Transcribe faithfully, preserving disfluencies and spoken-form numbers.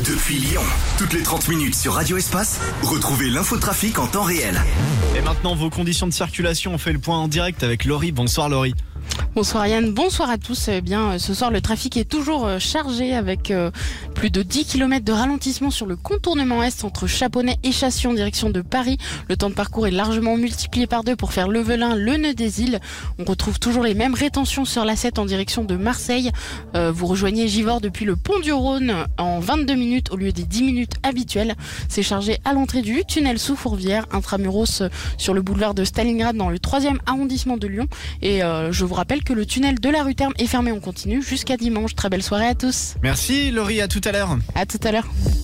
Depuis Lyon, toutes les trente minutes sur Radio Espace, retrouvez l'infotrafic en temps réel. Et maintenant, vos conditions de circulation, on fait le point en direct avec Laurie. Bonsoir Laurie. Bonsoir Yann, bonsoir à tous. Eh bien, ce soir, le trafic est toujours chargé avec euh, plus de dix kilomètres de ralentissement sur le contournement Est entre Chaponnet et Chassis en direction de Paris. Le temps de parcours est largement multiplié par deux pour faire le Velin, le nœud des îles. On retrouve toujours les mêmes rétentions sur l'A sept en direction de Marseille. Euh, vous rejoignez Givors depuis le pont du Rhône en vingt-deux minutes au lieu des dix minutes habituelles. C'est chargé à l'entrée du tunnel sous Fourvière, intramuros sur le boulevard de Stalingrad dans le troisième arrondissement de Lyon. Et euh, je vous rappelle que le tunnel de la rue Terme est fermé en continu jusqu'à dimanche. Très belle soirée à tous. Merci Laurie, à tout à l'heure. À tout à l'heure.